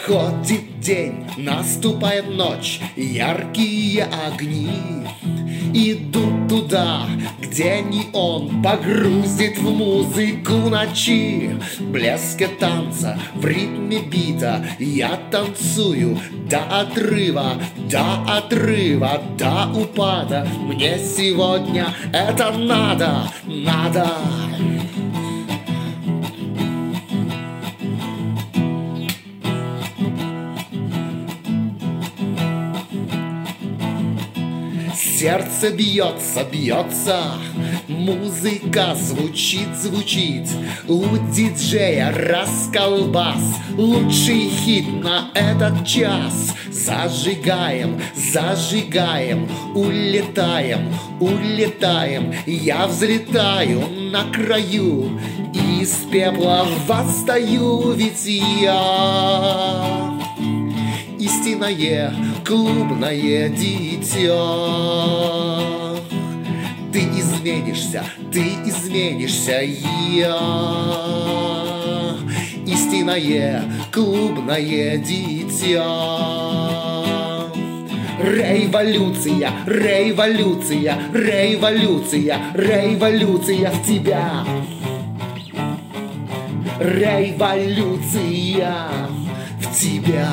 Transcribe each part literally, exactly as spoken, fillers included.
Проходит день, наступает ночь, яркие огни идут туда, где неон погрузит в музыку ночи. Блеске танца, в ритме бита я танцую до отрыва, до отрыва, до упада. Мне сегодня это надо, надо. Сердце бьется, бьется, музыка звучит, звучит. У диджея расколбас, лучший хит на этот час. Зажигаем, зажигаем, улетаем, улетаем. Я взлетаю на краю, и из пепла восстаю, ведь я истинное клубное дитя. Ты изменишься, ты изменишься, я истинное клубное дитя. Революция, революция, революция, революция в тебя. Революция в тебя.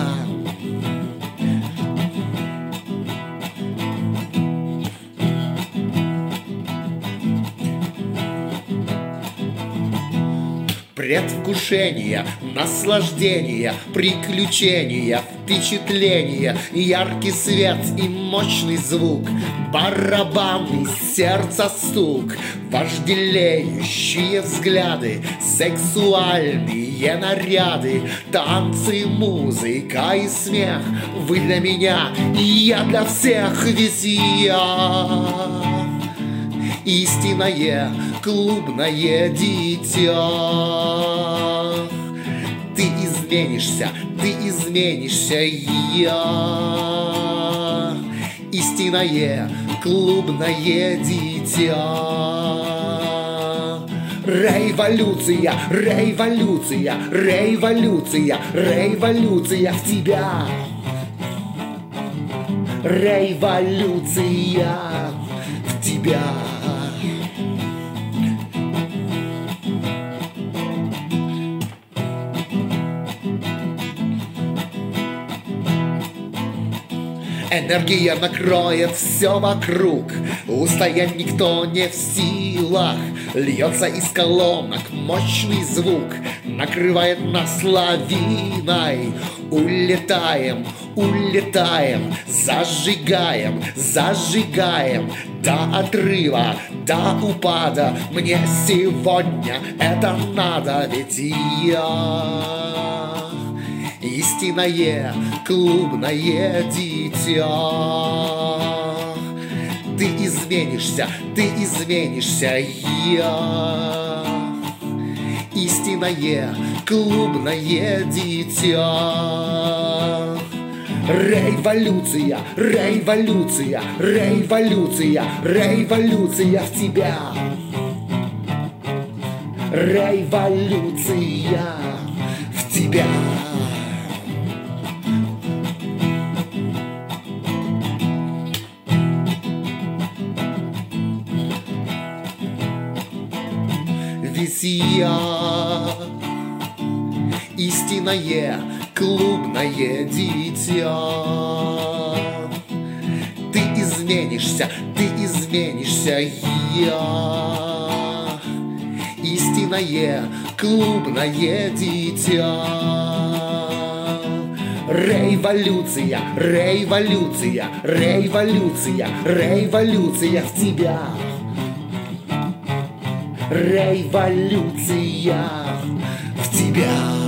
Предвкушение, наслаждение, приключения, впечатления, яркий свет и мощный звук, барабанный сердца стук, вожделеющие взгляды, сексуальные наряды, танцы, музыка и смех. Вы для меня, и я для всех, ведь я истинное клубное дитя. Ты изменишься, ты изменишься, я истинное клубное дитя. Революция, революция, революция, революция в тебя. Революция в тебя. Энергия накроет все вокруг, устоять никто не в силах. Льется из колонок мощный звук, накрывает нас лавиной. Улетаем, улетаем, зажигаем, зажигаем до отрыва, до упада. Мне сегодня это надо, ведь я истинное клубное дитя. Ты изменишься, ты изменишься, я истинное клубное дитя. Революция, революция, революция, революция в тебя. Революция в тебя. Ведь я истинное клубное дитя. Ты изменишься, ты изменишься, я истинное клубное дитя. Революция, революция, революция, революция в тебя. Революция в тебя.